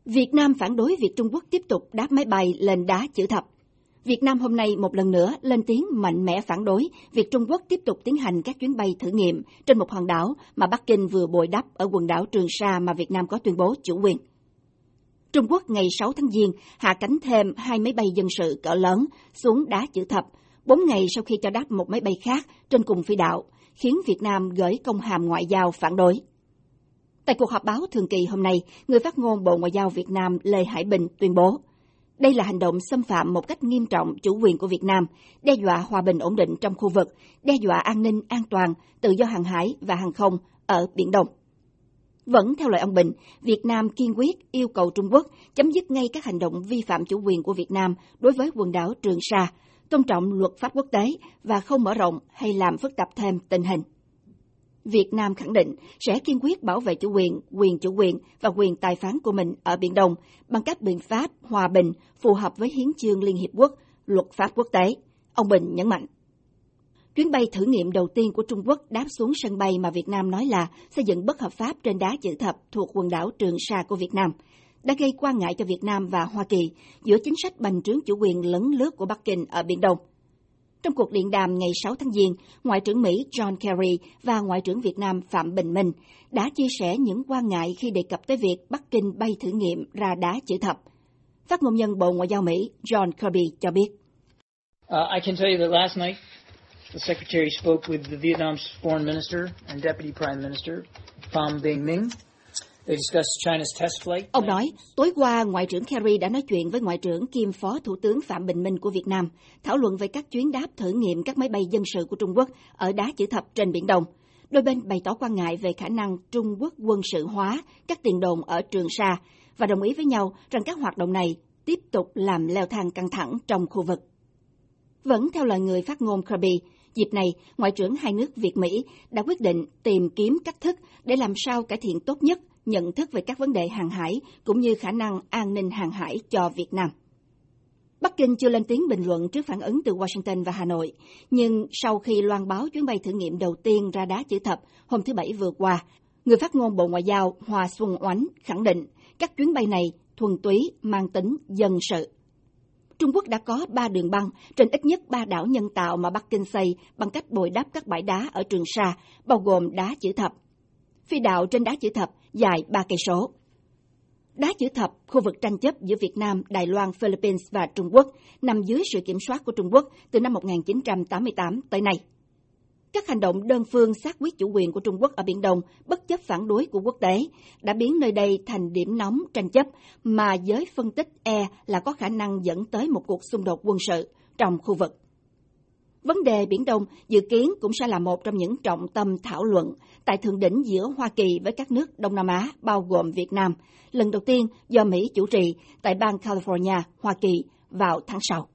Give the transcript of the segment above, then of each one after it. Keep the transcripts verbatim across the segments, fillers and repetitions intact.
Việt Nam phản đối việc Trung Quốc tiếp tục đáp máy bay lên đá chữ thập. Việt Nam hôm nay một lần nữa lên tiếng mạnh mẽ phản đối việc Trung Quốc tiếp tục tiến hành các chuyến bay thử nghiệm trên một hòn đảo mà Bắc Kinh vừa bồi đắp ở quần đảo Trường Sa mà Việt Nam có tuyên bố chủ quyền. Trung Quốc ngày sáu tháng Giêng hạ cánh thêm hai máy bay dân sự cỡ lớn xuống đá chữ thập, bốn ngày sau khi cho đáp một máy bay khác trên cùng phi đạo, khiến Việt Nam gửi công hàm ngoại giao phản đối. Tại cuộc họp báo thường kỳ hôm nay, người phát ngôn Bộ Ngoại giao Việt Nam Lê Hải Bình tuyên bố, đây là hành động xâm phạm một cách nghiêm trọng chủ quyền của Việt Nam, đe dọa hòa bình ổn định trong khu vực, đe dọa an ninh an toàn, tự do hàng hải và hàng không ở Biển Đông. Vẫn theo lời ông Bình, Việt Nam kiên quyết yêu cầu Trung Quốc chấm dứt ngay các hành động vi phạm chủ quyền của Việt Nam đối với quần đảo Trường Sa, tôn trọng luật pháp quốc tế và không mở rộng hay làm phức tạp thêm tình hình. Việt Nam khẳng định sẽ kiên quyết bảo vệ chủ quyền, quyền chủ quyền và quyền tài phán của mình ở Biển Đông bằng các biện pháp hòa bình phù hợp với hiến chương Liên Hiệp Quốc, luật pháp quốc tế, ông Bình nhấn mạnh. Chuyến bay thử nghiệm đầu tiên của Trung Quốc đáp xuống sân bay mà Việt Nam nói là xây dựng bất hợp pháp trên đá chữ thập thuộc quần đảo Trường Sa của Việt Nam, đã gây quan ngại cho Việt Nam và Hoa Kỳ giữa chính sách bành trướng chủ quyền lấn lướt của Bắc Kinh ở Biển Đông. Trong cuộc điện đàm ngày sáu tháng Giêng, Ngoại trưởng Mỹ John Kerry và Ngoại trưởng Việt Nam Phạm Bình Minh đã chia sẻ những quan ngại khi đề cập tới việc Bắc Kinh bay thử nghiệm ra đá chữ thập. Phát ngôn nhân Bộ Ngoại giao Mỹ John Kirby cho biết. Uh, I can tell you that last night the Secretary spoke with the Vietnam's Foreign Minister and Deputy Prime Minister Pham Binh Minh. They discussed China's test flight. Ông nói, tối qua Ngoại trưởng Kerry đã nói chuyện với Ngoại trưởng kiêm Phó Thủ tướng Phạm Bình Minh của Việt Nam, thảo luận về các chuyến đáp thử nghiệm các máy bay dân sự của Trung Quốc ở đá chữ thập trên Biển Đông. Đôi bên bày tỏ quan ngại về khả năng Trung Quốc quân sự hóa các tiền đồn ở Trường Sa và đồng ý với nhau rằng các hoạt động này tiếp tục làm leo thang căng thẳng trong khu vực. Vẫn theo lời người phát ngôn Kirby, dịp này, Ngoại trưởng hai nước Việt-Mỹ đã quyết định tìm kiếm cách thức để làm sao cải thiện tốt nhất nhận thức về các vấn đề hàng hải cũng như khả năng an ninh hàng hải cho Việt Nam. Bắc Kinh chưa lên tiếng bình luận trước phản ứng từ Washington và Hà Nội, nhưng sau khi loan báo chuyến bay thử nghiệm đầu tiên ra đá chữ thập hôm thứ Bảy vừa qua, người phát ngôn Bộ Ngoại giao Hoa Xuân Oánh khẳng định các chuyến bay này thuần túy mang tính dân sự. Trung Quốc đã có ba đường băng trên ít nhất ba đảo nhân tạo mà Bắc Kinh xây bằng cách bồi đắp các bãi đá ở Trường Sa, bao gồm đá chữ thập. Phi đạo trên đá chữ thập dài ba cây số. Đá chữ thập, khu vực tranh chấp giữa Việt Nam, Đài Loan, Philippines và Trung Quốc, nằm dưới sự kiểm soát của Trung Quốc từ năm một nghìn chín trăm tám mươi tám tới nay. Các hành động đơn phương xác quyết chủ quyền của Trung Quốc ở Biển Đông, bất chấp phản đối của quốc tế, đã biến nơi đây thành điểm nóng tranh chấp mà giới phân tích e là có khả năng dẫn tới một cuộc xung đột quân sự trong khu vực. Vấn đề Biển Đông dự kiến cũng sẽ là một trong những trọng tâm thảo luận tại thượng đỉnh giữa Hoa Kỳ với các nước Đông Nam Á, bao gồm Việt Nam, lần đầu tiên do Mỹ chủ trì tại bang California, Hoa Kỳ vào tháng sau.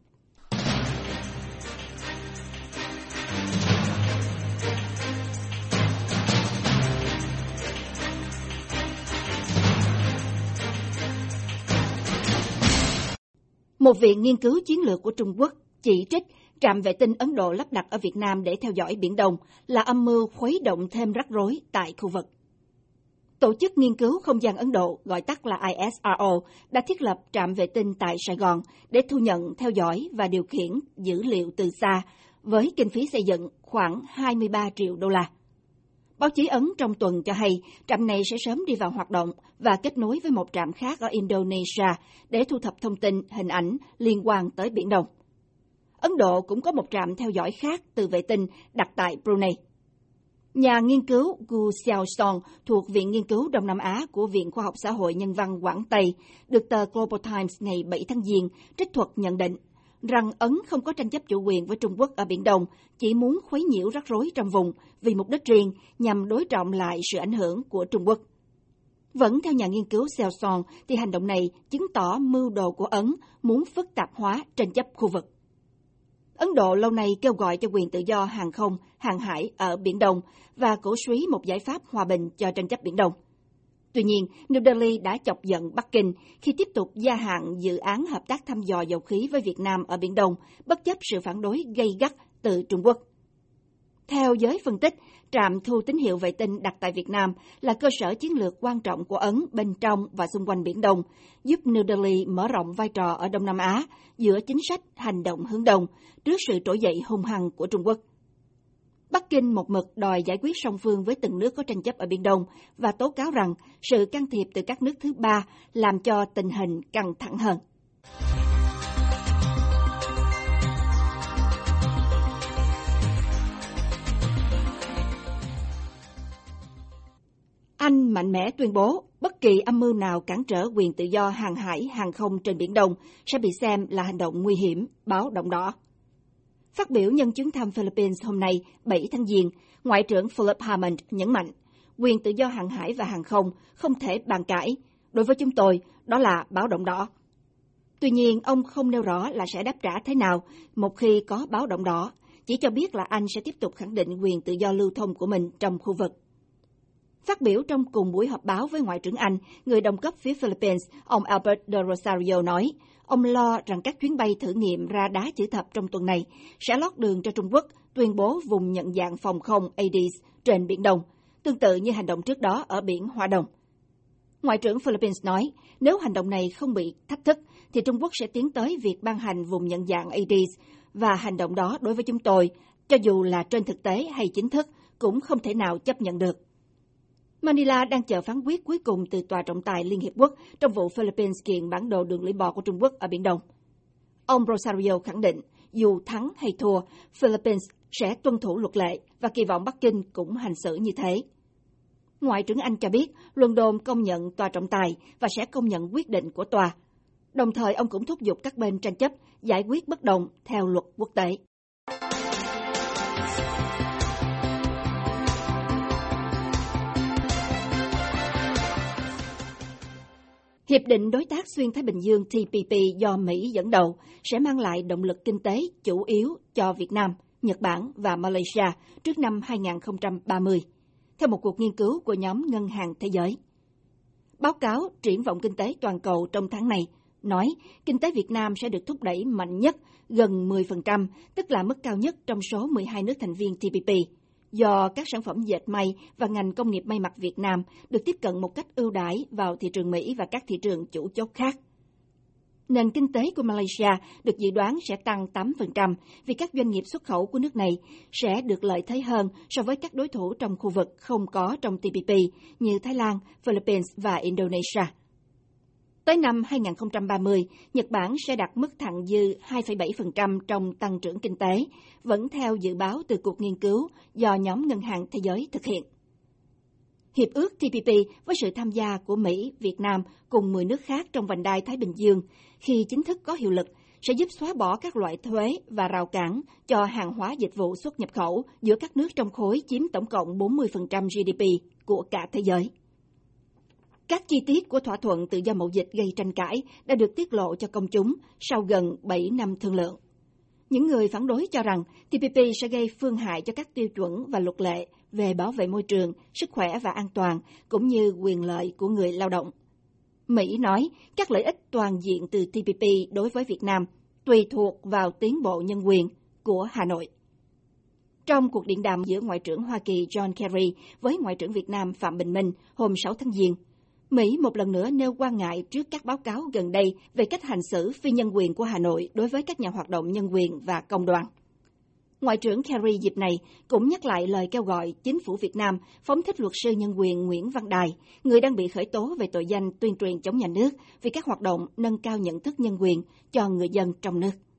Một viện nghiên cứu chiến lược của Trung Quốc chỉ trích trạm vệ tinh Ấn Độ lắp đặt ở Việt Nam để theo dõi Biển Đông là âm mưu khuấy động thêm rắc rối tại khu vực. Tổ chức nghiên cứu không gian Ấn Độ, gọi tắt là I S R O, đã thiết lập trạm vệ tinh tại Sài Gòn để thu nhận, theo dõi và điều khiển dữ liệu từ xa với kinh phí xây dựng khoảng hai mươi ba triệu đô la. Báo chí Ấn trong tuần cho hay trạm này sẽ sớm đi vào hoạt động và kết nối với một trạm khác ở Indonesia để thu thập thông tin, hình ảnh liên quan tới Biển Đông. Ấn Độ cũng có một trạm theo dõi khác từ vệ tinh đặt tại Brunei. Nhà nghiên cứu Gu Xiaosong thuộc Viện Nghiên cứu Đông Nam Á của Viện Khoa học Xã hội Nhân văn Quảng Tây được tờ Global Times ngày bảy tháng Giêng trích thuật nhận định rằng Ấn không có tranh chấp chủ quyền với Trung Quốc ở Biển Đông, chỉ muốn khuấy nhiễu rắc rối trong vùng vì mục đích riêng nhằm đối trọng lại sự ảnh hưởng của Trung Quốc. Vẫn theo nhà nghiên cứu Xiaosong thì hành động này chứng tỏ mưu đồ của Ấn muốn phức tạp hóa tranh chấp khu vực. Ấn Độ lâu nay kêu gọi cho quyền tự do hàng không, hàng hải ở Biển Đông và cổ suý một giải pháp hòa bình cho tranh chấp Biển Đông. Tuy nhiên, New Delhi đã chọc giận Bắc Kinh khi tiếp tục gia hạn dự án hợp tác thăm dò dầu khí với Việt Nam ở Biển Đông, bất chấp sự phản đối gay gắt từ Trung Quốc. Theo giới phân tích, trạm thu tín hiệu vệ tinh đặt tại Việt Nam là cơ sở chiến lược quan trọng của Ấn bên trong và xung quanh Biển Đông, giúp New Delhi mở rộng vai trò ở Đông Nam Á giữa chính sách hành động hướng Đông trước sự trỗi dậy hung hăng của Trung Quốc. Bắc Kinh một mực đòi giải quyết song phương với từng nước có tranh chấp ở Biển Đông và tố cáo rằng sự can thiệp từ các nước thứ ba làm cho tình hình căng thẳng hơn. Anh mạnh mẽ tuyên bố bất kỳ âm mưu nào cản trở quyền tự do hàng hải, hàng không trên Biển Đông sẽ bị xem là hành động nguy hiểm, báo động đỏ. Phát biểu nhân chuyến thăm Philippines hôm nay, bảy tháng Giêng, Ngoại trưởng Philip Hammond nhấn mạnh, quyền tự do hàng hải và hàng không không thể bàn cãi. Đối với chúng tôi, đó là báo động đỏ. Tuy nhiên, ông không nêu rõ là sẽ đáp trả thế nào một khi có báo động đỏ, chỉ cho biết là Anh sẽ tiếp tục khẳng định quyền tự do lưu thông của mình trong khu vực. Phát biểu trong cùng buổi họp báo với Ngoại trưởng Anh, người đồng cấp phía Philippines, ông Albert de Rosario nói, ông lo rằng các chuyến bay thử nghiệm ra đá chữ thập trong tuần này sẽ lót đường cho Trung Quốc tuyên bố vùng nhận dạng phòng không A D I S trên Biển Đông, tương tự như hành động trước đó ở biển Hoa Đông. Ngoại trưởng Philippines nói, nếu hành động này không bị thách thức, thì Trung Quốc sẽ tiến tới việc ban hành vùng nhận dạng A D I S, và hành động đó đối với chúng tôi, cho dù là trên thực tế hay chính thức, cũng không thể nào chấp nhận được. Manila đang chờ phán quyết cuối cùng từ Tòa trọng tài Liên Hiệp Quốc trong vụ Philippines kiện bản đồ đường lưỡi bò của Trung Quốc ở Biển Đông. Ông Rosario khẳng định, dù thắng hay thua, Philippines sẽ tuân thủ luật lệ và kỳ vọng Bắc Kinh cũng hành xử như thế. Ngoại trưởng Anh cho biết, London công nhận Tòa trọng tài và sẽ công nhận quyết định của tòa. Đồng thời, ông cũng thúc giục các bên tranh chấp giải quyết bất đồng theo luật quốc tế. Hiệp định Đối tác Xuyên Thái Bình Dương T P P do Mỹ dẫn đầu sẽ mang lại động lực kinh tế chủ yếu cho Việt Nam, Nhật Bản và Malaysia trước năm hai không ba mươi, theo một cuộc nghiên cứu của nhóm Ngân hàng Thế giới. Báo cáo Triển vọng Kinh tế Toàn cầu trong tháng này nói kinh tế Việt Nam sẽ được thúc đẩy mạnh nhất gần mười phần trăm, tức là mức cao nhất trong số mười hai nước thành viên T P P, do các sản phẩm dệt may và ngành công nghiệp may mặc Việt Nam được tiếp cận một cách ưu đãi vào thị trường Mỹ và các thị trường chủ chốt khác. Nền kinh tế của Malaysia được dự đoán sẽ tăng tám phần trăm vì các doanh nghiệp xuất khẩu của nước này sẽ được lợi thế hơn so với các đối thủ trong khu vực không có trong T P P như Thái Lan, Philippines và Indonesia. Tới năm hai không ba mươi, Nhật Bản sẽ đạt mức thặng dư hai phẩy bảy phần trăm trong tăng trưởng kinh tế, vẫn theo dự báo từ cuộc nghiên cứu do nhóm Ngân hàng Thế giới thực hiện. Hiệp ước T P P với sự tham gia của Mỹ, Việt Nam cùng mười nước khác trong vành đai Thái Bình Dương khi chính thức có hiệu lực sẽ giúp xóa bỏ các loại thuế và rào cản cho hàng hóa dịch vụ xuất nhập khẩu giữa các nước trong khối chiếm tổng cộng bốn mươi phần trăm G D P của cả thế giới. Các chi tiết của thỏa thuận tự do mậu dịch gây tranh cãi đã được tiết lộ cho công chúng sau gần bảy năm thương lượng. Những người phản đối cho rằng T P P sẽ gây phương hại cho các tiêu chuẩn và luật lệ về bảo vệ môi trường, sức khỏe và an toàn, cũng như quyền lợi của người lao động. Mỹ nói các lợi ích toàn diện từ T P P đối với Việt Nam tùy thuộc vào tiến bộ nhân quyền của Hà Nội. Trong cuộc điện đàm giữa Ngoại trưởng Hoa Kỳ John Kerry với Ngoại trưởng Việt Nam Phạm Bình Minh hôm sáu tháng Giêng, Mỹ một lần nữa nêu quan ngại trước các báo cáo gần đây về cách hành xử phi nhân quyền của Hà Nội đối với các nhà hoạt động nhân quyền và công đoàn. Ngoại trưởng Kerry dịp này cũng nhắc lại lời kêu gọi chính phủ Việt Nam phóng thích luật sư nhân quyền Nguyễn Văn Đài, người đang bị khởi tố về tội danh tuyên truyền chống nhà nước vì các hoạt động nâng cao nhận thức nhân quyền cho người dân trong nước.